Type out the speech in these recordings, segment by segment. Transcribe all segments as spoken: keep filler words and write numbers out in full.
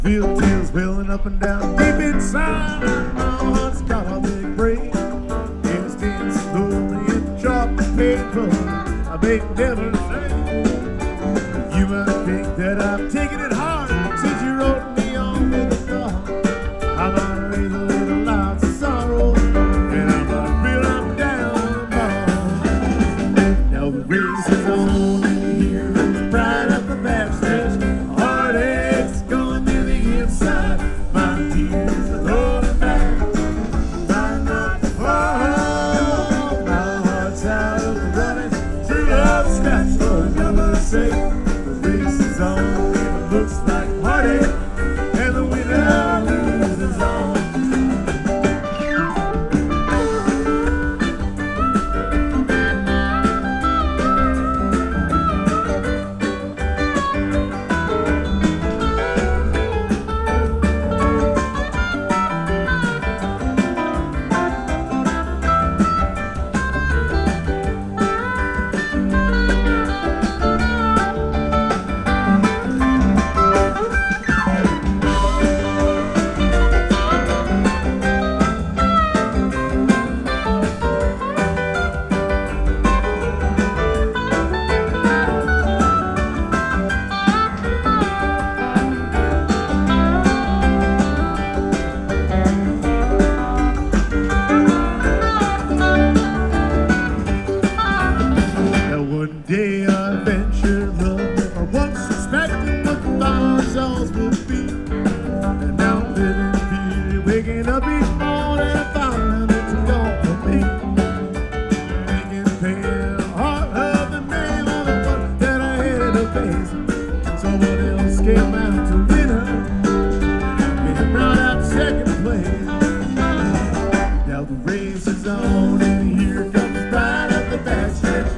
Feel tears welling up and down deep inside. My heart's got a big break. And it's getting slowly and sharp and painful. I make never say. You might think that I'm taking it hard since you wrote me on with a dog. I might raise a little lots of sorrow, and I might feel I'm down ball. Now the race is on, and here is pride up the backstretch. Heartaches going to the inside. My tears are holding back. Trying not to fall. My heart's out of the running. True love scratch for another sake. The race is on, and it looks like heartache, and the winner loses all. One day I ventured love, never once suspecting what the final results would be. And now I'm living fear, waking up each morning and finding it's gone for me. Making pain, heart of the man on the one that I had to face. Someone else came out to win her, and brought out second place. Now the race is on, and here comes pride of the backstretch.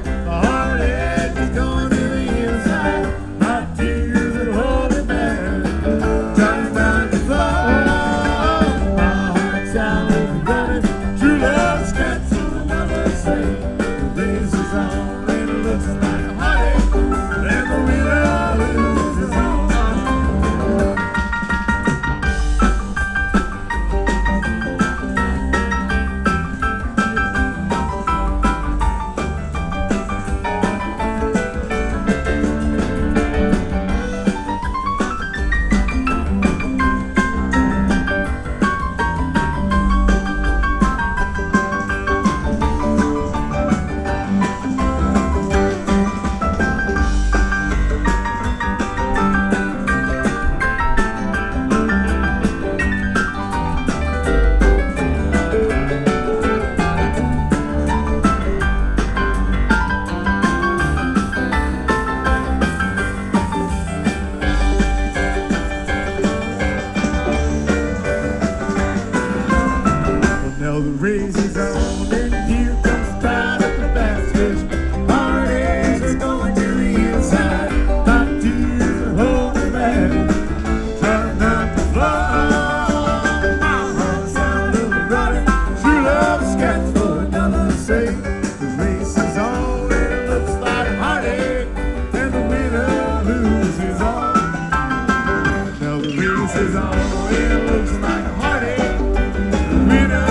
Now the race is on, and here comes pride of the backstretch. Heartaches is going to the inside. My tears are holding back. Try not to fly. My heart's out of the running. True love scratch for another sake. The race is on, and it looks like heartache, and the winner loses all. Now the race is on, and it looks like heartache, the winner.